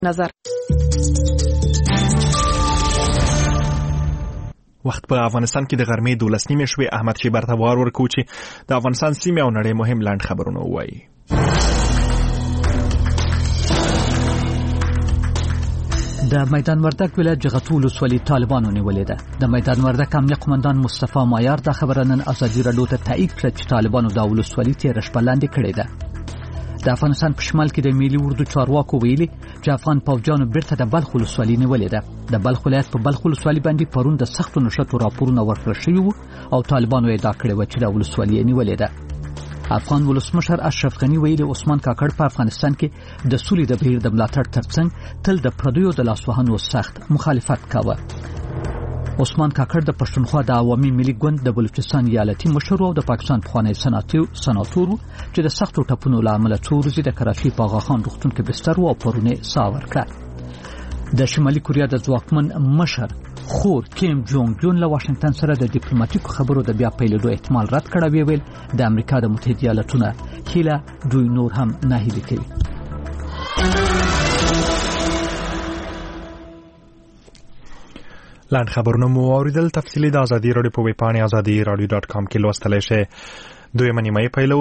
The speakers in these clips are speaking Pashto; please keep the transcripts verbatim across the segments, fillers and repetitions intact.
نظر. وخت په افغانستان کې د غرمې دولس نیمې شوې. احمد شیبر ته وار ورکو چې د افغانستان سیمې او نړۍ مهم لاند خبرونه ووایي. د میدان وردک ولایت جغتو ولسوالي طالبانو نیولې ده. د میدان وردک امنیه قومندان مصطفی مایار د خبره نن ازادي راډیو ته تایید کړه چې طالبانو د ولسوالي تیر شپه لاندې کړې ده. د افغانستان په شمال کې د ملي اردو چارواکو ویلي چې افغان پوځیانو بیرته د بلخ ولسوالي نیولې ده. د بلخ ولایت په بلخ ولسوالي باندې پرون د سختو نشټو راپورونه ورکړل شوي وو او طالبانو ادعا کړې و چې د ولسوالي نیولې ده. افغان ولسمشر اشرف غنی ویلي عثمان کاکړ په افغانستان کې د سولې د بهیر د ملاتړ ترڅنګ تل د پردیو د لاسوهنو سخت مخالفت کاوه. عثمان کاکړ د پښتونخوا د عوامي ملي ګوند د بلوچستان ایالتي مشر او د پاکستان پخوانی سناتور سناتور چې د سختو ټپونو له امله څو ورځې د کراچۍ په آغاخان روغتون کې بستر و او پرونه ساه ورکړه. د شمالي کوریا د ځواکمن مشر خور کیم جونګ جون له واشنگټن سره د ډیپلوماټیکو خبرو د بیا پیلېدو احتمال رد کړی وی ویل د امریکا د متحده ایالاتونو هیله دوی نور هم ناهیلي کوي. لاند خبرونه مو اوریدل. تفصیلی د ازادي راډیو په ویب پاڼه ازادي راډیو ډاټ کام کې لوستلی شئ. دویمه نیمه پیلو.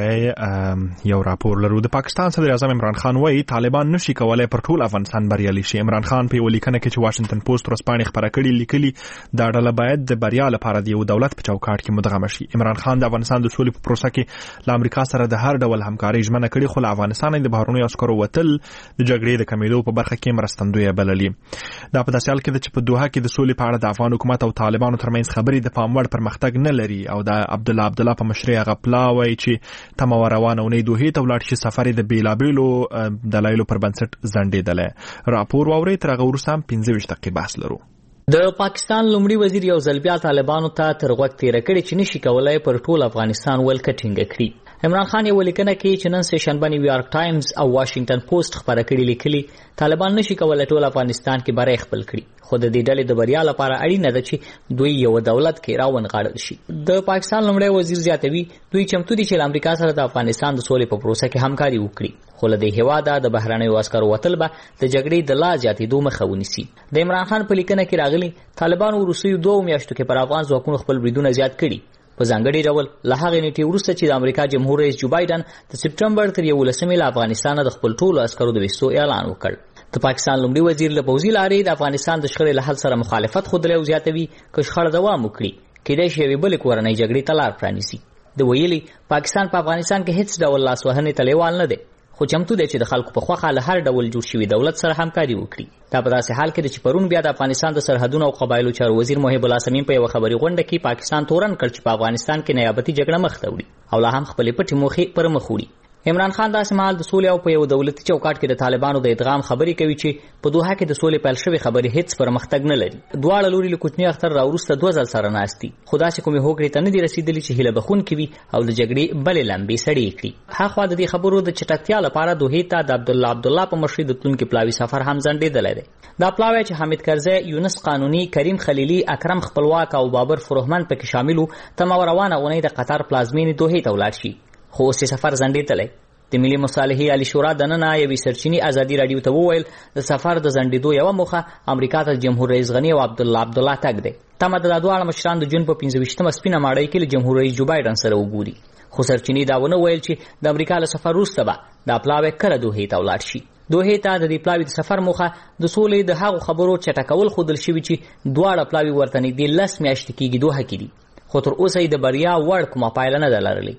لومړی یو راپور لرو. د پاکستان صدر اعظم عمران خان وایي طالبان نشي کولای پر ټول افغانستان بریالي شي. عمران خان په ولیکنه کې چې واشنگټن پوسټ ورځپاڼې خبره کړې لیکلي دا ډله باید د بریا لپاره د یو دولت په چوکاټ کې مدغم شي. عمران خان د افغانستان د سولې په پروسه کې له امریکا سره د هر ډول همکارۍ ژمنه کړې خو له افغانستان د بهرنیو عسکرو وتل د جګړې د کمیدو په برخه کې مرستندوی بللي. دا په داسې حال کې چې په دوحه کې د سولې په اړه د افغان حکومت او طالبانو ترمنځ خبرې د پام وړ پرمختګ نه لري او د عبد الله عبد الله په مشرۍ هغه پلاوی چې تمه روانه ونی دوه ته ولاړ شي سفر د بیلابیلو دلایلو پر بنسټ ځنډېدل. راپور واوري تر هغه وروسته پنځه ویشت دقیقې بحث لرو. د پاکستان لومړي وزیر یو ځل بیا طالبانو ته تر غوږ تیره کړې چې نشي کولای پر ټول افغانستان ولکه ټینګه کړي. عمران خان یو لیکنه کې چې نن سه شنبه نیویارک ټایمز او واشنگټن پوسټ خبره کړې لیکلي طالبان نشي کولای ټول افغانستان کې بری خپل کړي خو د دې ډلې د بریا لپاره اړینه ده چې دوی یو دولت کې راونغاړل شي. د پاکستان لومړی وزیر زیاتوي دوی چمتو دي چې امریکا سره د افغانستان د سولې په پروسه کې همکاري وکړي خو له دې هواده د بهرنیو عسکرو وتل به د جګړې د لا زیاتېدو مخه ونیسي. د عمران خان په لیکنه کې راغلي طالبانو وروستیو دوه میاشتو کې پر افغان ځواکونو خپل بریدونه زیات کړي په ځانګړي ډول له هغې نیټې وروسته چې د امریکا جمهور رئیس جو بایدن د سپټمبر تر یولسمې له افغانستانه د خپل ټولو عسکرو د ویستو اعلان وکړ. د پاکستان لومړي وزیر له پوځي لارې د افغانستان د شخړې له حل سره مخالفت ښودلی او زیاتوي که شخړه دوام وکړي کیدای شي یوې بلې کورنۍ جګړې ته لار پرانیسي. د ویلي پاکستان په افغانستان کې هیڅ ډول لاسوهنې ته لیوال نه دی خو چمتو دی چې د خلکو په خوښه له هر ډول جوړ شوي دولت سره همکاري وکړي. دا په داسې حال کې ده چې پرون بیا د افغانستان د سرحدونو او قبایلو چارو وزیر محب الله سمیم په یوه خبري غونډه کې پاکستان تورن کړ چې په افغانستان کې نیابتي جګړه مخ ته وړي او لا هم خپلې پټې موخې پر مخ وړي. عمران خان داسې مهال د سولې او په یو دولتي چوکاټ کې د طالبانو د ادغام خبرې کوي چې په دوحه کې د سولې پیل شوې خبرې هیڅ پرمختګ نه لري. دواړه لوري له کوچني اختر راوروسته دوه ځل سره ناست دي خو داسې کومې هوکړې ته نه دي رسېدلي چې هیله بخونکې وي او د جګړې بلې لمبې سړې کړي. هاخوا د دې خبرو د چټکتیا لپاره دوحې ته د عبدالله عبدالله په مشرۍ د تلونکي پلاوي سفر هم ځنډېدلی دی. دا پلاوی چې حامد کرزی، یونس قانوني، کریم خلیلي، اکرم خپلواک او بابر فروهمن پکې شامل وو تمه روانه اونۍ د قطر پلازمینې دوحې ته ولاړ شي خو اوس یې سفر ځنډېدلی. د ملي مصالحې علی شورا د نن یوې سرچینې ازادي راډیو ته وویل د سفر د ځنډېدو یوه موخه امریکا ته جمهور رئیس غني او عبدالله عبدالله تګ دی. تمه ده د دواړه مشران د جون په پنځه ویشتمه سپینه ماړۍ کې له جمهور رئیس جو بایدن سره وګوري خو سرچینې دا ونه ویل چې د امریکا له سفر وروسته به دا پلاوی کله دوحې ته ولاړ شي. دوحې ته د دې پلاوي د سفر موخه د سولې د هغو خبرو چټکول ښودل شوي چې دواړه پلاوي ورته نږدې لس میاشتې کېږي دوحه کې دي خو تر اوسه یې د بریا وړ کومه پایله نه ده لرلې.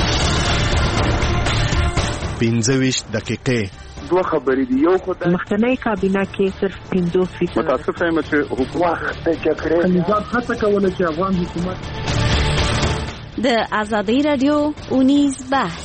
پنځه ویشت دقیقې دوه خبرې دي. یو خو د مخکنۍ کابینه کې صرف پنځوس فیصد متاسف یم چې حکومت د جګړې نظام هڅه کوله چې افغان حکومت د ازادي راډیو اونیز بحث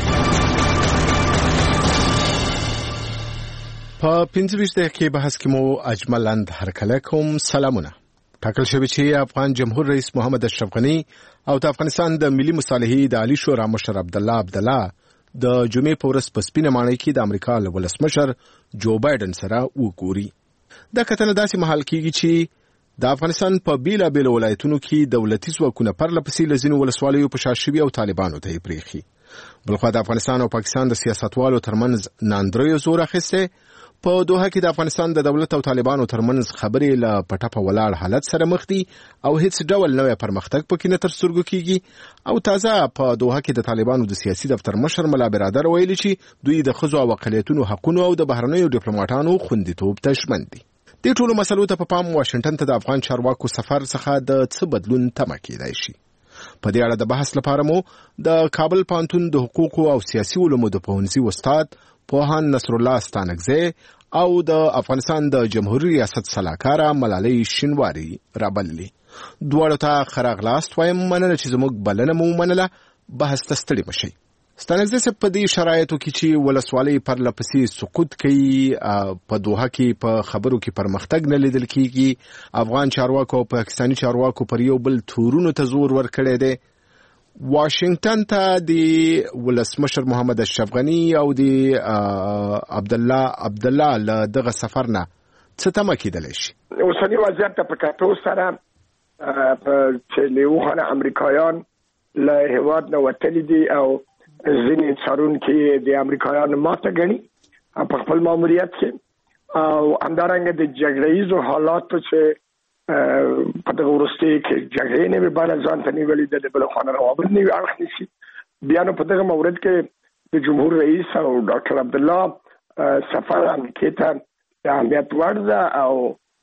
په پنځه ویشت دقیقې بحث کې مو اجملاند هرکله کوم سلامونه. ټاکل شوی چې افغان جمهور رئیس محمد اشرف غنی او د افغانستان د ملي مصالحې د عالی شورا مشر عبدالله عبدالله د جمعې په ورځ په سپینه ماڼۍ کې د امریکا له ولسمشر جو بایدن سره وګوري. دا کتنه داسې مهال کېږي چې د افغانستان په بیلابیلو ولایتونو کې دولتي ځواکونه پرله پسې له ځینو ولسوالیو په شا شوي او طالبانو ته یې پرېښي. بلخوا د افغانستان او پاکستان د سیاستوالو ترمنځ ناندریو زور اخیستی په دوحه کې د افغانستان د دولت او طالبانو ترمنځ خبرې له پټه په ولاړ حالت سره مخ دي او هیڅ ډول نوې پرمختګ پکې نه تر سترګو کیږي او تازه په دوحه کې د طالبانو د سیاسي دفتر مشر ملا برادر ویلي چې دوی د ښځو او اقلیتونو حقوقو او د بهرنیو ډیپلوماټانو خوندیتوب ته ژمن دي. دې ټولو مسلو ته په پام واشنګټن ته د افغان چارواکو سفر څخه د څه بدلون تمه کېدای شي. په دې اړه د بحث لپاره مو د کابل پوهنتون د حقوقو او سیاسي علومو د پوهنځي استاد پوهان نصر الله ستانکزی او د افغانستان د جمهوریت ریاست سلاکار ملالۍ شینواری رابللی. دواړو ته خراغلاست وایم، مننه چې زموږ بلنه مو منله. بحث ته ستړي مشئ. ستانکزی صاحب، په دې شرایطو کې چې ولسوالۍ پرلپسې سقوط کوي، په دوحه کې په خبرو کې پرمختګ نه لیدل کیږي، افغان چارواکو او پاکستاني چارواکو پر یو بل تورونو ته زور ورکړی دی، واشنګټن ته د ولسمشر محمد اشرف غني او د عبد الله عبد الله له دغه سفر نه څه تمه کېدلی شي؟ اوسنی وضعیت ته په کتو سره چې له وخت امریکایان له هیواد نه وتلي دي او ځینې څارونکي د امریکایانو ماته ګڼي په خپل ماموریت کې، او همدارنګه د جګړه ییزو حالاتو چې په دغه وروستي کې جګړې نه به باندې ځان ته نیولې د بل خانه روابط نه اړخ نشي. بیا نو په دغه مورد کې د جمهور رئیس او ډاکټر عبد الله سفر امریکا ته د اهمیت وړ ده او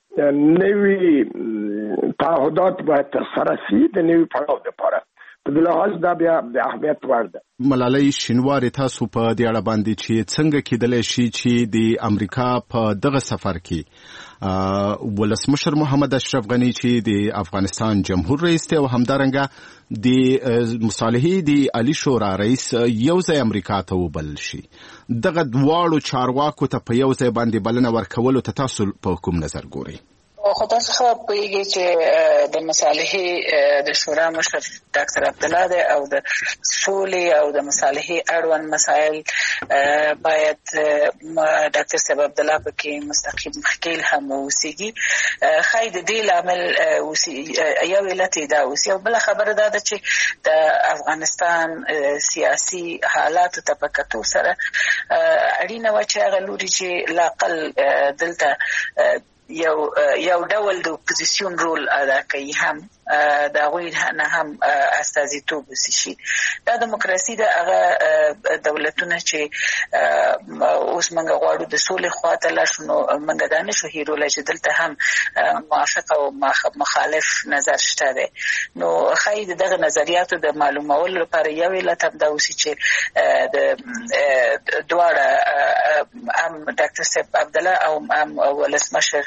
نوي تعهدات باید ترسره شي د نوي پړاو لپاره. په دې لحاظ دا بیا د اهمیت وړ ده. ملالۍ شینواری، تاسو په دې اړه باندې چې څنګه کېدلی شي چې د امریکا په دغه سفر کې ولسمشر محمد اشرف غني چې د افغانستان جمهور رئیس دی او همدارنګه د مصالحې د عالی شورا رئیس یو ځای امریکا ته وبلل شي، دغه دواړو چارواکو ته په یو ځای باندې بلنه ورکولو ته تاسو په کوم نظر ګورئ؟ خو تاسو خو پوهیږئ چې د مصالحې د شورا مشر ډاکټر عبد الله دی او د سولې او د مصالحې اړوند مسایل باید ډاکټر صاحب عبد الله پکې مستقیم مخکېل هم اوسېږي. خای د دې لامل یو علت دا اوسي، او بل خبره دا ده چې د افغانستان سیاسي حالات ته په کتو سره اړینه و چې هغه لوري چې لاقل دلته یو یو ډول د اپوزیسیون رول ادا کوي هم دا غوی نه هم استازیتوب وشي. دا دیموکراسي د هغه دولتونه چې اوس موږ غواړو د سولې خواته لاړ شو، نو موږ دا نشو هیرولای چې دلته هم موافق او مخالف نظر شته دی. نو خای دغه نظریاتو د معلومولو لپاره یو علت هم دا اوسي چې د دواړه هم ډاکټر صاحب عبد الله او هم ولسمشر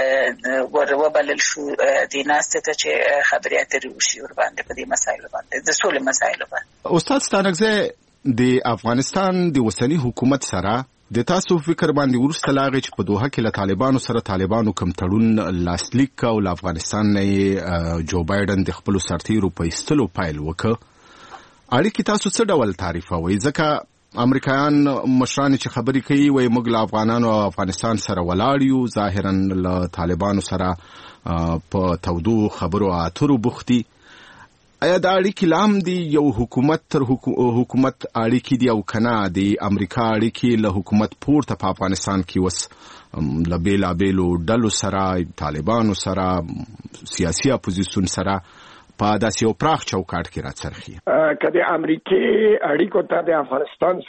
وبلل شو د ناسته ته چې خبرې اترې وشي ور باندې په دې مسایلو باندې د سولې مسایلو باندې. استاد ستانکزی، د افغانستان د اوسنی حکومت سره د تاسو فکر باندې ورسته لاغې چې په دوحه کې له طالبانو سره طالبانو کوم تړون لاسلیک او له افغانستان نه جو بایدن د خپل سرتیرو په ایستلو پیل وکړ، اړیکې تاسو څه ډول تعریفوي؟ ځکه امریکایان مشران چې خبرې کوي وایي موږ له افغانانو او افغانستان سره ولاړ یو، ظاهرا له طالبانو سره په تودو خبرو اترو بوختي. آیا دا اړیکې لام دي یو حکومت تر حکومت اړیکې دي او کنه د امریکا اړیکې له حکومت پورته په افغانستان کې وس له بیلابیلو ډلو سره، طالبانو سره، سیاسي اپوزیسیون سره په داسې یو پراخ چوکاټ کې راڅرخي؟ که د امریکې اړیکو ته د افغانستان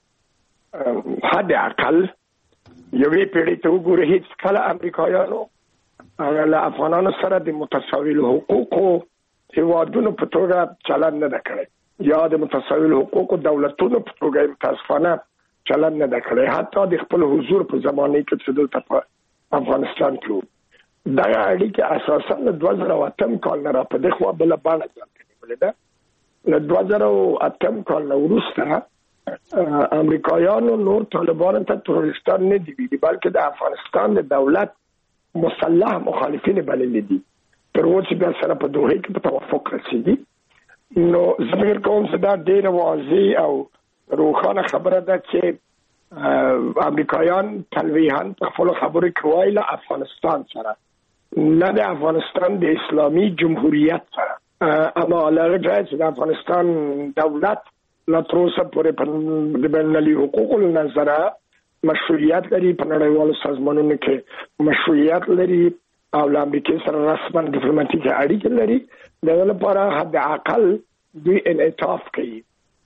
سره حد اقل یوې پیړۍ ته وګورو، هیڅ کله امریکایانو له افغانانو سره د متساوي حقوقو هیوادونو په توګه چلند نه کړی، یا د متساوي حقوقو دولتونو په توګه متاسفانه چلند نه کړی، حتی د خپل حضور په زمانه کې چې دلته په افغانستان کې دا اړیکې اساسا د دوه زره اتم کال نه را په دغه خوا بل باندې ځانګړې ده. له دوه زره اتم کال نه وروسته امریکایانو نور طالبانو ته تروریستان نه دي ویلي، بلکې د افغانستان د دولت مسلح مخالفین بللي دي. تر اوسه بیا سره په دوحه کې په توافق رسیدي. نو زه فکر کوم چې دا ډېره واضح او روښانه خبره ده چې امریکایان تلویحاً په خپلو خبرو کې وایي له افغانستان سره، نه د افغانستان د اسلامي جمهوریت سره. اما له هغه ځایه چې د افغانستان دولت لا تر اوسه پورې د بینالمللي حقوقو له نظره مشروعیت لري په نړیوالو سازمانونو کې مشروعیت لري او له امریکا سره رسما ډیپلوماټیک اړیکې لري د لپاره حد اقل دوی انعطاف کوي.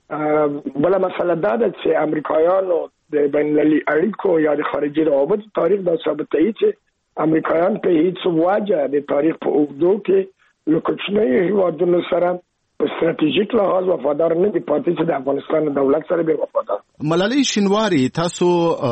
بل مسله دا ده چې امریکایانو د بین المللي اړیکو یا د خارجي روابطو تاریخ دا ثابتوي چې امریکایان په هیڅ وجه د تاریخ په اوږدو کې له کوچنیو هیوادونو سره په ستراتیژیک لحاظ وفادار نه دي پاتې چې د افغانستان دولت سره به وفادار. ملالۍ شینواری تاسو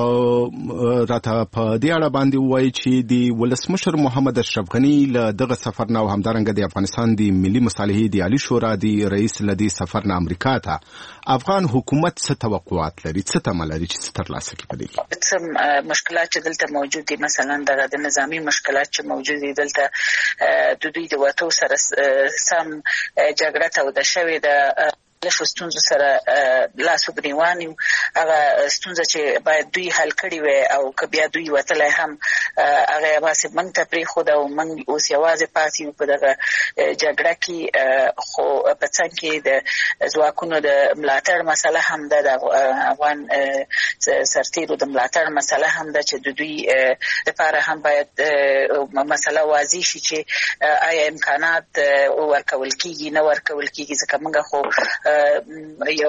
راته په دې اړه باندې وایي چې د ولسمشر محمد اشرف غنی له دغه سفر نه او همدارنګه د افغانستان د ملي مصالحې د عالی شورا د رئیس لدی سفر نه امریکا ته افغان حکومت څه توقعات لري، څه تمه لري چې ترلاسه کړي؟ څه مشکلات چې دلته موجود دي، مثلا د نظامی مشکلات چې موجود دي دلته د دوی د وټو سره سم جګړه او د شوی د له ستونزو سره لاس وبنیوانیو هغه ستونزه چې باید دوی حل کړي وي او که بیا دوی وتلای هم هغه واسه موږ ته پرې خو دا موږ اوس یوازې پاتې په دغه جګړه کې خو په څنګه کې د ځواکونو د ملاتړ مسله هم ده، د افغان سرتیرو د ملاتړ مسله هم ده چې د دوی لپاره هم باید مسله واضح شي چې آیا امکانات ورکول کیږي نه ورکول کیږي، ځکه موږ خو یو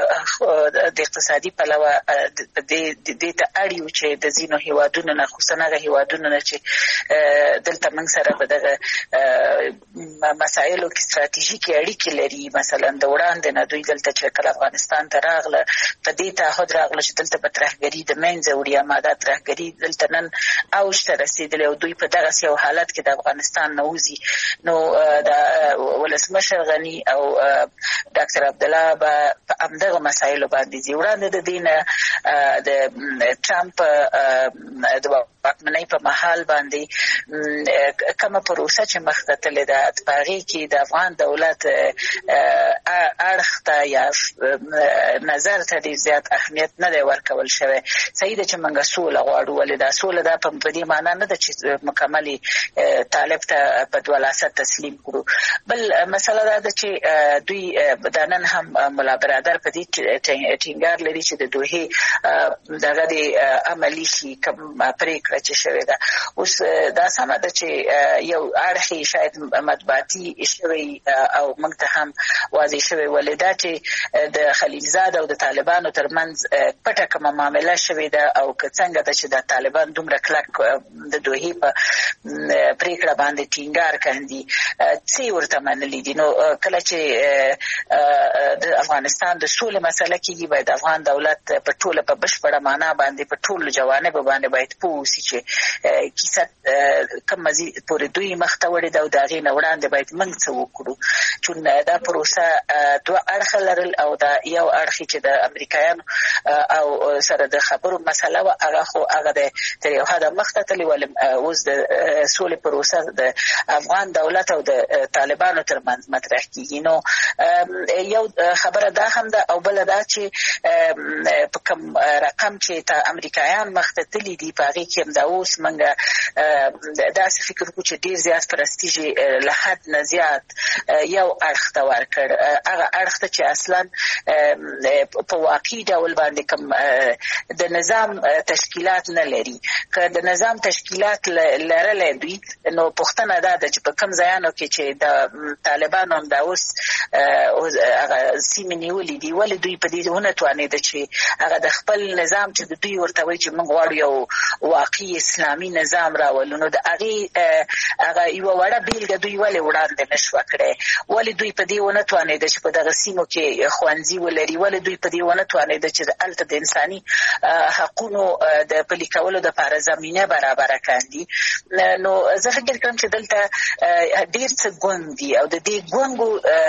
د اقتصادي پلوه د دې ته اړیو چې د زینو هیوادونو نه خصوصا هغه هیوادونو نه چې دلته موږ سره په دغه مسایلو کې ستراتیژیکي اړیکې لري. مثلا د وړاندې نه دوی دلته چې کله افغانستان ته راغله په دې تعهد راغله چې دلته به ترهګري د منځه وړي، اماده ترهګري دلته نن اوج ته رسېدلې او دوی په دغسې یو حالت کې د افغانستان نه وځي. نو د ولسمشر غني او ډاکټر عبدالله به په همدغه مسایلو باندې ځي. وړاندې د دې نه د ټرمپ د واکمنۍ په مهال باندې کومه پروسه چې مخته تللې ده په هغې کې د افغان دولت اړخ ته یا نظر ته ډېر زیات اهمیت نه دی ورکول شوی. صحیح ده چې موږ سوله غواړو، ولې دا سوله ده په دې معنا نه ده چې مکملې طالب ته په دوه لاسه تسلیم کړو. بل مسله دا ده چې دوی دا نن هم ملا برادر په دې ټینګار لري چې د دوحې دغه د عملي شي کوم پرېکړه چې شوې ده. اوس دا سمه ده چې یو اړخ شاید مطبوعاتي شوی او موږ ته هم واضح شوی، ولې دا چې د خلیلزاد او د طالبانو ترمنځ پټه کومه معامله شوې ده او که څنګه ده چې د طالبان دومره کلک د دوحې په پرېکړه باندې ټینګار کاندي څه ورته منلي دي. نو کله چې د افغانستان د سولې مسله کېږي باید افغان دولت په ټوله په بشپړه معنا باندې په ټولو جوانبو باندې باید پوه اوسي چې کیسه کوم مزید پورې دوی مخ ته وړې ده او د هغې نه وړاندې باید موږ څه وکړو. چون دا پروسه دوه اړخه لرل او دا یو اړخ چې د امریکایانو او سره د خبرو مسله وه هغه خو هغه د تر یو حده مخ ته تللې، ولې اوس د سولې پروسه د افغان دولت او د طالبانو ترمنځ مطرح کېږي. نو یو خبره دا هم ده او بله دا چې په کوم رقم چې امریکایان مخ ته تللي دي په هغې کې هم دا اوس موږ داسې فکر کوو چې ډېر زیات پرستیژ له حد نه زیات یو اړخ ته ورکړ، هغه اړخ ته چې اصلا په واقعي ډول باندې کوم د نظام تشکیلات نه لري. که د نظام تشکیلات لرلی دوی نو پوښتنه دا ده چې په کوم ځایانو کې چې د طالبانو هم دا اوس هغه سیمې نیولې دي ولې دوی په دې ونه توانېده چې هغه د خپل نظام چې د دوی ورته وایي چې موږ غواړو یو واقعي اسلامي نظام راولو، نو د هغې هغه یوه وړه بېلګه دوی ولې وړاندې نه شوه کړی؟ ولې دوی په دې ونه توانېده چې په دغه سیمو کې ښوونځي ولري؟ ولې دوی په دې ونه توانېده چې هلته د انساني حقونو د پلي کولو دپاره زمینه برابره کاندي؟ نو زه فکر کوم چې دلته ډېر څه ګونګ دي او د دې ګونګو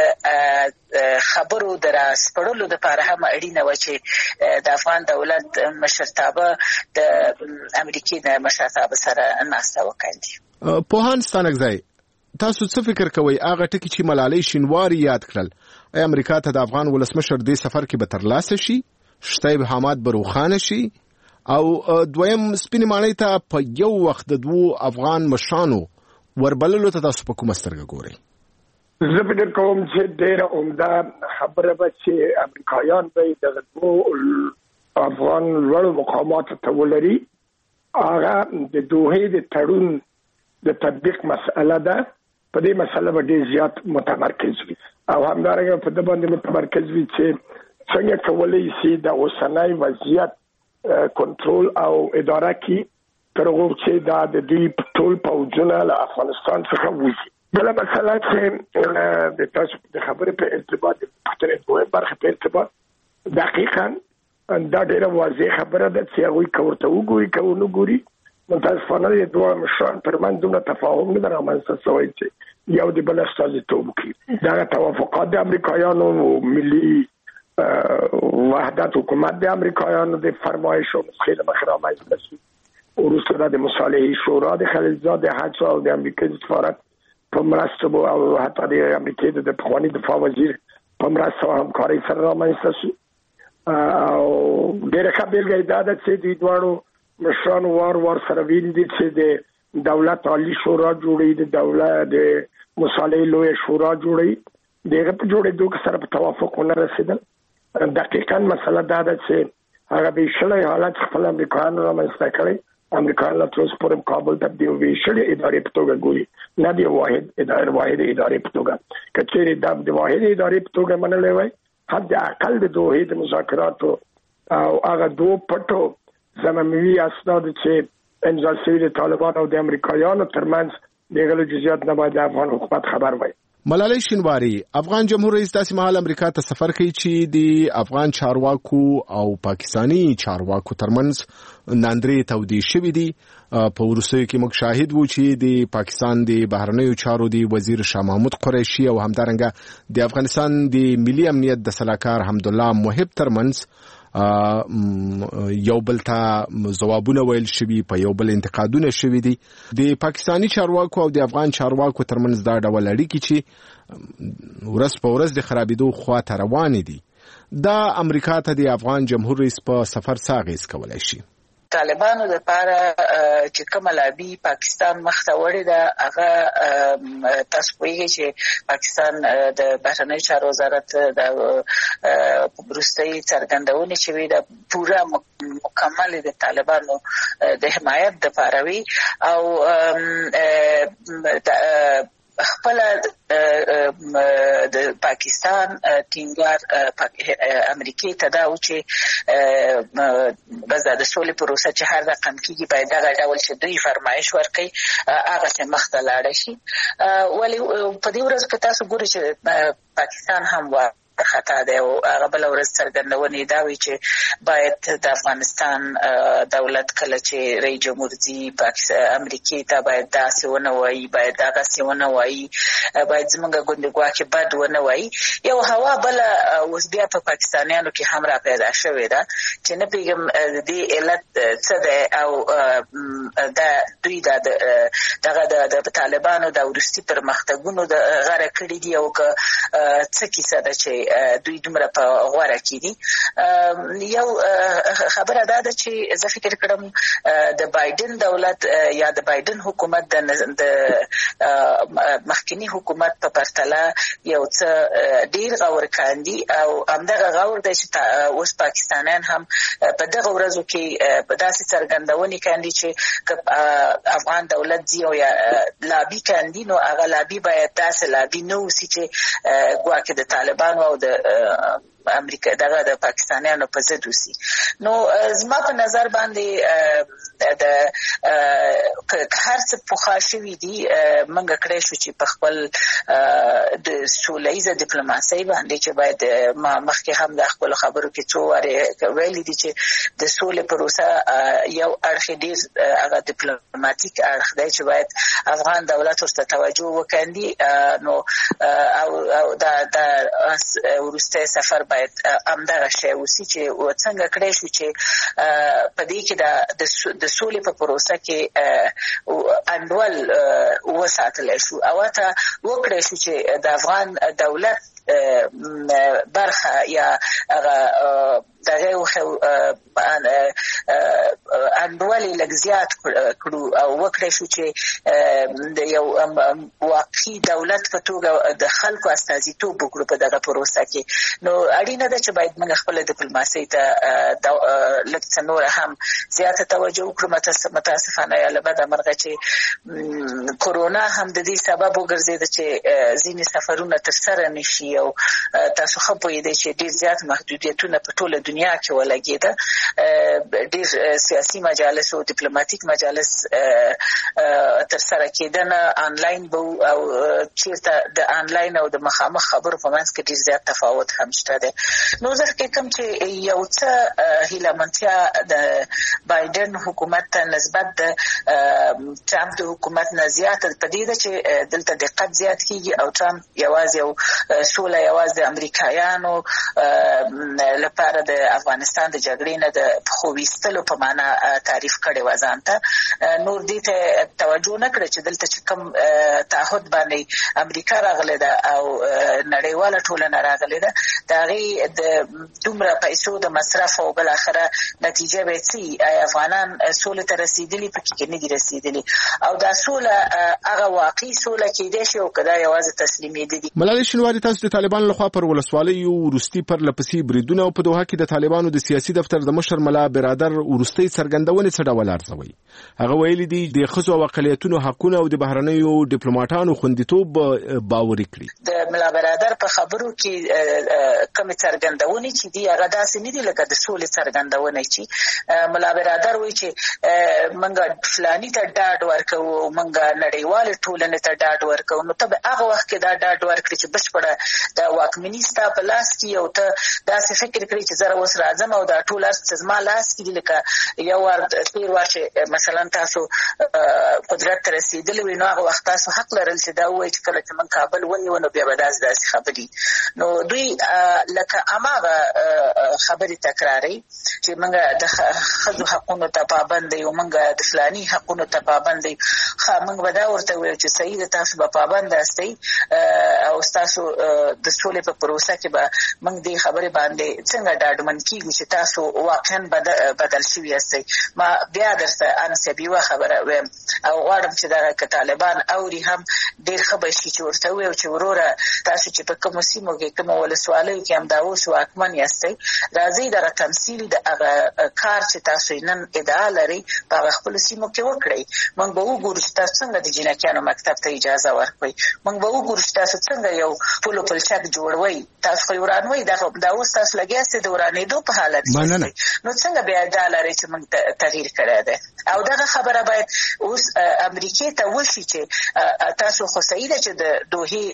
خبرو د راسپړلو دپاره هم اړینه وه چې د افغان دولت مشرتابه د امریکې د مشرتابه سره ناسته وکاندي. پوهان ستانکزی، تاسو څه فکر کوئ هغه ټکي چې ملالۍ شینواري یاد کړل، ای امریکا ته د افغان ولسمشر دې سفر کې به ترلاسه شي، شته ابهامات به روښانه شي، او دویم سپینې ماڼۍ ته په یو وخت د دوو افغان مشرانو وربللو ته تاسو په کومه سترګه ګورئ؟ زه فکر کوم چې ډېره عمده خبره به چې امریکایان به دغه دوو افغان لوړ مقامات ته ولري هغه د دوه د تړون د تطبیق مسأله ده. په دې مسله باندې زیات متمرکز وي او همدارنګه په دې باندې متمرکز وي چې څنګه کولای شي د اوسنۍ وضعیت کنټرول او اداره کې تر هغه چې دا د دې ټول پوځونه له افغانستان څخه وځي. بل مسله چې د تاسو د خبرې په ارتباط په دوه برخه په ارتباط دقیقاً دا ډیره واضح خبره ده چې هغه کوړته وګوري کوو ګوري متاسفانه د دوه مشران ترمن دونه تفاهم نه رامنځته شوی چې یو د بل استازیتوب کوي. دا توافقات د امریکایانو ملي وحدت حکومت د امریکایانو د فرمایش او خیلی مخرامه شي. وروسته د مصالحې شورا د خلیلزاد حج او د امریکای سفارت په مرسته او حتی د امریکای د پخوانی دفاع وزیر په مرسته همکاري سره رامنځته شي. او ډیره ښه بیلګه دا ده چې د دوه مشران وار وار سره ویل دي چې د دولت عالی شورا جوړي د دولت د مصالحې لوی شورا جوړي دغه په جوړېدو کې سره په توافق ونه رسیدل. دقیقاً مسله دا ده چې هغه به شلې حالت خپل امریکایانو رامنځته کړي. امریکایانو تر اوسه پورې کابل ته دی وی شلې ادارې په توګه ګوري نه دی واحد ادارې واحد ادارې په توګه کچېرې د واحد ادارې په توګه منلې وای حد اقل د دوه د مذاکراتو او هغه دوه پټو زمینی اسناد چې امضا شوي د طالبان او د امریکایانو ترمنځ دغه له جزئیات نه باید افغان حکومت خبر وای. ملالۍ شینواری افغان جمهور رئیس داسې مهال امریکا ته سفر کوي چې د افغان چارواکو او پاکستانی چارواکو ترمنځ ناندري تودې شوې دي. په وروستیو کې موږ شاهد وو چې د پاکستان د بهرنیو چارو د وزیر شاه محمود قریشي او همدارنګه د افغانستان د ملي امنیت د سلاکار حمدالله محب ترمنځ یو بل ته ځوابونه ویل شوي په یو بل انتقادونه شوي دي. د پاکستانی چارواکو او د افغان چارواکو ترمنځ دا ډول اړیکې چې ورځ په ورځ د خرابېدو خواته روانې دي. دا امریکا ته د افغان جمهور رئیس په سفر څه اغېز کولی شي؟ طالبانو د پاره چې کوم لابي پاکستان مخته وړي دا هغه تاسو پوهیږئ چې پاکستان د بهرنیو چارو وزارت د وروستۍ څرګندونې چې وي د پوره مکمل د طالبانو د حمایت د پاره وي او خپل د پاکستان ټینګار امریکای ته دا و چې بس د سولې پروسه چې هر رقم کېږي باید دغه ډول چې دوی فرمایش ورکړي هغه څه مخته لاړ شي. ولې په دې ورځ کې تاسو ګورئ چې پاکستان هم و خطا ده او هغه بل ورځ څرګندونې دا وی چې باید د افغانستان دولت کله چې رئیس جمهور دی پاکستان امریکای ته باید داسې ونه وایي باید داسې ونه وایي باید زمونږ ګوندګواکې بد ونه وایي. یو هوا بل اوس بیا په پاکستانیانو کې هم را پیدا شوې ده چې نه پیږم د علت څه ده او دا دوی دغه د طالبانو د وروستي پرمختګونو د غره کړي دي او څه کیسه ده چې دوی دومره په غوړه کې دي. یو خبره دا ده چې زه فکر کړم د بایدن دولت یا د بایدن حکومت د مخکنی حکومت په پرتله یو څه ډیر غور کاندي او همدغه غور دی چې اوس پاکستانیان هم په دغه ورځو کې په داسې څرګندونې کاندي چې افغان دولت دی او یا لابي کاندي نو هغه لابي باید داسې لابي نه اوسي چې ګواکې د طالبانو او د امریکا دغه د پاکستانیانو په ضد وسی. نو زما په نظر باندې د هر څه پوښا شوي دي موږ کړی شو چې په خپل د سولهییزه ډیپلوماسۍ باندې چې باید ما مخکې هم د خپل خبرو کې څو وارې ویلي دي چې د سولې پروسه یو اړخ ډیر هغه ډیپلوماټیک اړخ دی چې باید افغان دولت ورته توجه وکړي. نو او دا د وروستی سفر باید همدغه شی اوسي چې څنګه کړی شو چې په دې کې د سولې په پروسه کې انډول وساتلی شو او ته وکړی شو چې د افغان دولت برخه یا هغه دغه خو انډوالي لګزيات کړو او وکړې شو چې د یو واقعي دولت په توګه د خلکو استازیتوب وکړو په دغه پروسه کې. نو اړینه ده چې باید موږ خپل ډیپلوماسي ته لکه نور هم زیاته توجه وکړو. متاسفانه یا لبد مرغه چې کورونا هم د دې سبب وګرځید چې ځینې سفرونه ترسره نشي او تاسو خو په دې چې ډیر زیات محدودیتونه په ټوله دنیا کې ولګیده. ډیر سیاسي مجالس او ډیپلوماټیک مجالس ترسره کېدنه انلاین بو او چیرته د انلاین او د مخامخ خبرو په منځ کې ډیر زیات تفاوت هم شته ده. نو ځکه کوم چې یو څه هیلمنتیا د بایدن حکومت ته نسبت د ټرمپ د حکومت نه زیات په دې ده چې دلته دقت زیات کیږي او ټرمپ یوازې یو سوله یوازې د امریکایانو لپاره د افغانستان د جګړې نه د خوويستلو په معنا تعریف کړي وزانته. نور دې ته توجه نه کړ چې دلته چې کوم تعهد باندې امریکا راغله ده او نړیواله ټولنه راغله ده دا غي د دومره پیسو د مصرف او بل اخره نتیجه به سي افغانان سولې ته رسیدلي پکې نه دي رسیدلي او دا سوله هغه واقعي سوله کې دي چې او کدا یوازې تسلیمې دي. ملالۍ شنواری، تاسو د طالبانو لخوا پر ولسوالۍ ورستي پر لپسې بریدونه او په دوحه کې د طالبانو د سیاسي دفتر د مشر ملا برادر ورستي څرګندونې څه ډول ارزوي؟ هغه ویلي دي د خزو او اقلیتونو حقونه او د بهرنیو ډیپلوماټانو خوندیتوب باوري کړی. د ملا برادر په خبرو کې کوم څرګندونې چې دی هغه داسې نه دي لکه د سولې څرګندونې چې ملا برادر وایي چې منګه فلانی ته ډاډ ورکو منګه نړیواله ټولنه ته ډاډ ورکو. نو ته هغه وخت کې دا ډاډ ورکړي چې بشپړه د واکمنیستا په لاس کې او ته داسې فکر کړی چې زره وس راځم او دا ټول زما لاس کې لکه یو ور تیر ورشه مثلا تاسو قدرت ته رسیدلی وي نو هغه وخت تاسو حق لرل چې دا وایي چې کله چې من کابل ونیو نو بیا به داسې خبري. نو دوی لکه اماغه خبري تکراري چې منګه د خزو حقونو ته پابند یو منګه د فلاني حقونو ته پابند یو. خا منګه ودا ورته وایي چې صحیح ده تاسو به پابند استئ او تاسو د سولې په پروسه کې به موږ دې خبره باندې څنګه ډاډمن کیږي چې تاسو واقعا بدل شوی یاستئ. ما بیا درته انسبیوه خبره ویم او غواړم چې دا طالبان اوري هم ډیر خبر شي چې ورته وایي چې وروره تاسو چې په کوم سیمو کې کوم ولسوالۍ کې هم دا اوس واکمن یاستئ راځي دا تمثيل د هغه کار چې تاسو نن ادعا لري په خپل سیمو کې وکړئ. موږ به وګورو چې تاسو څنګه د جنکیانو مکتب ته اجازه ورکړئ. موږ به وګورو چې تاسو څنګه یو پلو پلچک جوړوي. تاسو خو ورانوي دا دا اوس تاسو لګیاسته د ورانېدو په حالت کې نو څنګه بیا دا لري چې موږ تغییر کړی دی او دغه خبره باید اوس امریکای ته وشي چې تاسو خو صحیح ده چې د دوه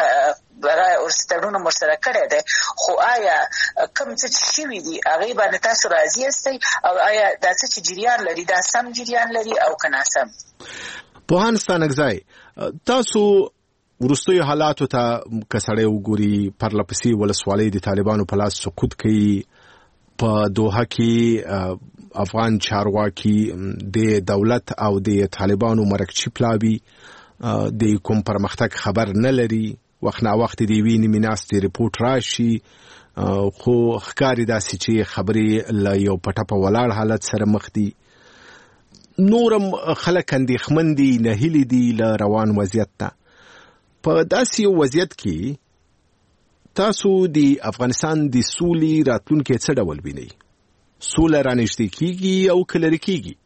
برای ورستړونو مسره کړی دی خو آیا کوم څه شي وي دي هغه باندې تاسو راضي استئ او آیا دا څه جریان لري دا سم جریان لري او کنه سم؟ په هانستانګځای تاسو ورستوي حالاتو ته کسړې وګوري پر لپسې ولسوالۍ د طالبانو په لاس سقوط کوي. په دوحه کې افغان چارواکي د دولت او د طالبانو مرکچی پلاوي د کوم پرمختګ خبر نه لري. وخت نا وخت دی ویني میناستي ریپورت راشي خو ښکاری داسې چې خبرې لا یو پټه په ولاړ حالت سره مخ دي. نورم خلک اندېښمن دي نه هلي دي ل روان وضعیت ته. په داسې وضعیت کې تاسو د افغانستان د سولې راتلونکي څه ډول وینئ؟ سوله رانږدې کیږي او کلري کیږي؟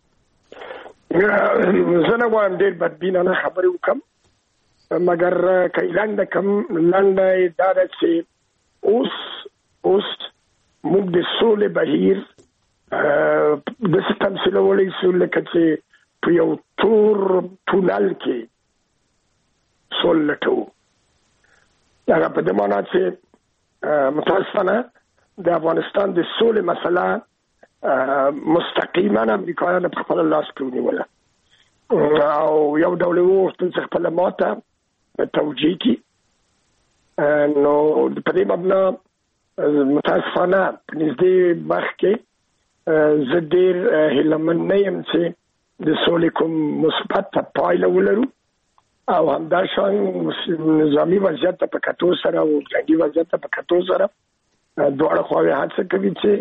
زه نه غواړم ډېر بدبینانه خبرې وکړم مګر که لنډه کم لنډه دا ده چې اوس اوس موږ د سولې بهیر داسې تمثیلولی شو لکه چې په یو تور تونل کې سول لټوو. هغه په دې معنا چې متاسفانه د افغانستان د سولې مسله مستقیما امریکایانو په خپل لاس کې ونیوله او یو ډول وغوښتل چې خپله ماته توجیه کړي. نو په دې مبنا متاسفانه په نږدې وخت کې زه ډېر هیلهمن نه یم چې د سولې کوم مثبت پایله ولرو او همداشان نظامي وضعیت په کتو سره او جنګي وضعیت په کتو سره دواړه خواوې هڅه کوي چې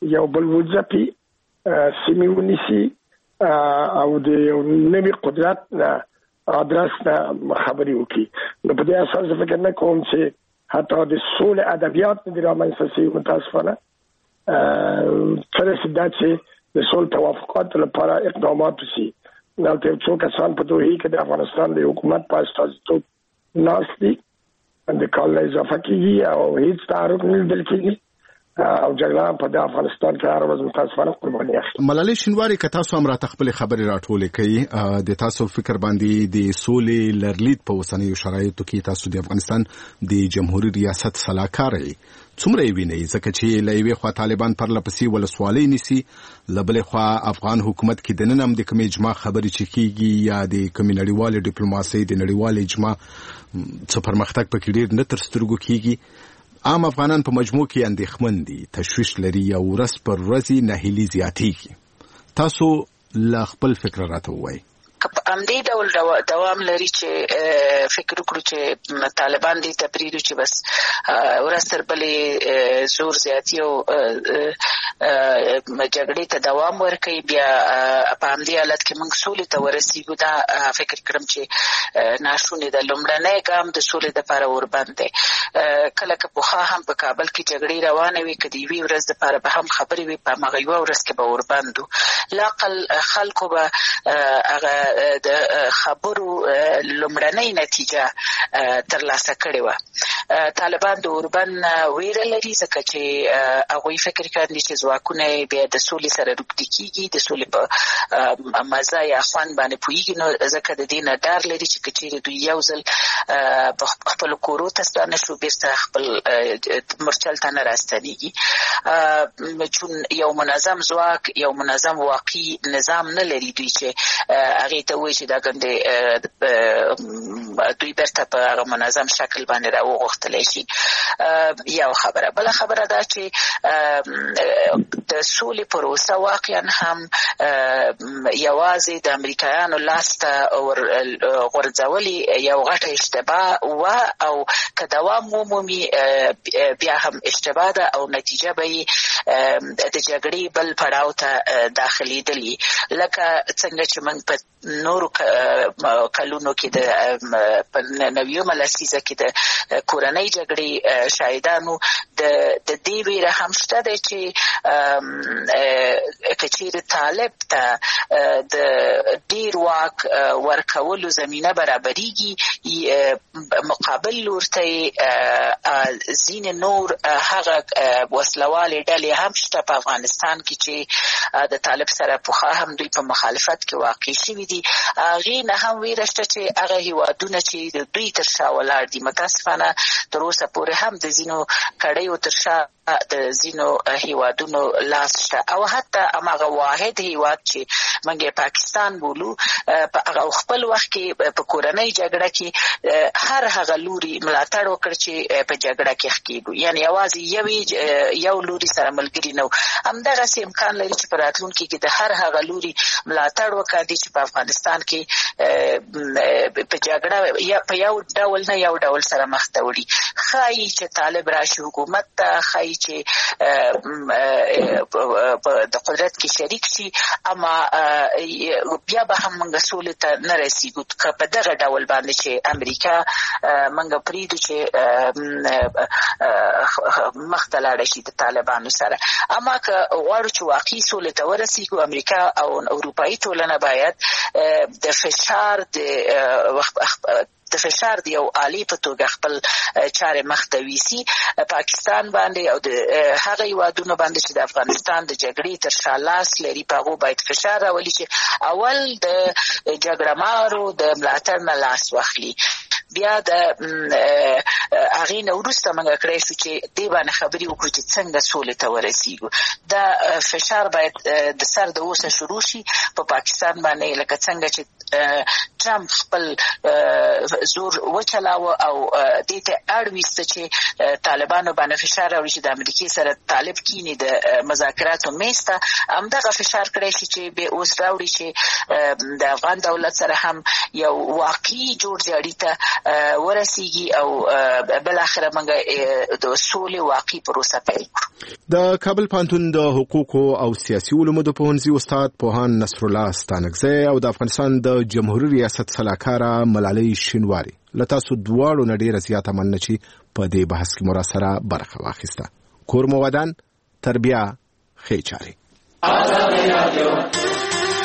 یو بل وځپي سیمې ونیسي او د یو نوي قدرت ادرس خبرې وکړي. نو په دې اساس فکر نه کوم چې حتی د سولې ادبیات د رامنځته شي متاسفانه تر څو چې د سول توافقات لپاره اقدامات وشي. نو ته څو کسان په دوی کې د افغانستان د حکومت په استازیتوب ناشتي د کال اضافه کیږي او هیڅ تعارف نه لیدل کیږي او جګړه په افغانستان کې هر ورځ متاسفانه قرباني اخلي. ملالۍ شینواری که تاسو هم راته خپل خبرې راټولې کړئ د تاسو فکر باندې د سولې لرلید په اوسنیو شرایطو کې تاسو د افغانستان د جمهوریت ریاست سلاکار یې څومره ویني ځکه چې له یوې خوا طالبان پر لپسې ولسوالۍ نیسي له بلې خوا افغان حکومت کې د نن هم د کومې اجماع خبرې چې کیږي یا د کومې نړیوالې ډیپلوماسۍ د نړیوالې اجماع څه پرمختګ پکې ډېر نه تر سترګو کیږي. عام افغانان په مجموع کې اندېښمن دي، تشویش لري او ورځ پر ورځ ناهیلي زیاتېږي. تاسو له خپل فکر راته ووایئ. په همدې ډول دوام لري چې فکر وکړو چې طالبان دې ته پرېږدو چې بس ورځ تر بلې زور زیاتي او جګړې ته دوام ورکوي، بیا په همدې حالت کې موږ سولې ته ورسېږو. دا فکر کړم چې ناشونې ده. لومړنی ګام د سولې دپاره وربند دی. کله که پخوا هم په کابل کې جګړې روانه وي، که د یوې ورځ دپاره به هم خبرې وي، په همغه یوه ورځ کې به وربند وو. لاقل خلکو به هغه د خبرو لومړنۍ نتیجه ترلاسه کړې وه. طالبان د اوربند ویره لري ځکه چې هغوی فکر کوي چې ځواکونه بیا د سولې سره روږدي کېږي، د سولې په مزه یا خوند باندې پوهېږي. نو ځکه د دې نه ډار لري چې که چېرې دوی یو ځل خپلو کورو ته ستانه شو، بېرته خپل مورچل ته نه راستنېږي. چون یو منظم ځواک، یو منظم واقعي نظام نه لري دوی چې هغې ته وایي چې دا ګندې دوی بیرته په هغه منظم شکل باندې راوغوښتلی شي. یو خبره. بله خبره دا چې د سولې پروسه واقعا هم یوازې د امریکایانو لاس ته غورځولې یو غټه اشتباه وه، او که دوام ومومي بیا هم اشتباه ده او نتیجه به یې د جګړې بل پړاو ته داخلېدلي. لکه څنګه چې موږ په نورو کلونو کې د نویمه لسیزه کې د کورنۍ جګړې شاهدانو د دې ویره هم شته دی چې که چېرې طالب ته د ډېر واک ورکولو زمینه برابرېږي، مقابل لور ته ځینې نور هغه وسلوالې ډلې هم شته په افغانستان کې چې د طالب سره پخوا هم دوی په مخالفت کې واقع شوي دي. هغې نه هم ویره شته چې هغه هیوادونه چې د دوی تر شا ولاړ دي، متاسفانه تر اوسه پورې هم د ځینو کړیو تر شا د ځینو هیوادونو لاس شته، او حتی هماغه واحد هیواد چې موږ یې پاکستان بولو، په هغه خپل وخت کې په کورنۍ جګړه کې هر هغه لوري ملاتړ وکړ چې په جګړه کې ښکېږو، یعنې یوازې یوې یو لوري سره ملګري نه و. همدغسې امکان لري چې په راتلونکي کې د هر هغه لوري ملاتړ وکړي چې په افغانستان کې په جګړه په یو ډول نه یو ډول سره مخ ته وړي. ښایي چې طالب راشي حکومت ته، ښایي چې د قدرت کې شریک شي، اما بیا به هم موږ سولې ته نه رسېږو که په دغه ډول باندې چې امریکا موږ پرېږدو چې مخ ته لاړه شي د طالبانو سره. اما که غواړو چې واقعي سولې ته ورسېږو، امریکا او اروپایي ټولنه باید د فشار د د فشار د یو آلې په توګه خپل چارې مخ ته ویسي پاکستان باندې او د هغه هیوادونو باندې چې د افغانستان د جګړې تر شا لاس لري، په هغو باید فشار راولي چې اول د جګړه مارو د ملاتړ نه لاس واخلي. بیا د هغې نه وروسته موږ کړی شو چې دې باندې خبرې وکړو چې څنګه سولې ته ورسېږو. دا فشار باید د سر د اوسه شروع شي په پاکستان باندې، لکه څنګه چې ټرمپ خپل زور وچلاوه او دې ته اړويست چې طالبانو باندې فشار راوړي چې د امریکای سره طالب کینی د مذاکراتو میسته همدغه فشار کړی شي چې به اوس راوړي چې د افغان دولت سره هم یو واقعي جوړجاړي ته ورسیږي او بل اخر موږ د سولې واقعي پروسه پیل کړو. د کابل پوهنتون د حقوقو او سیاسي علومو د پوهنځي استاد پوهان نصر الله ستانکزی او د افغانستان د جمهوریت ریاست سلاکاره ملالۍ شینواری لته سو دواړو نډیره زیاته مننه چې په دې بحث کې مراسره برخه واخیسته. کور مو ودان تربیه خې چاري.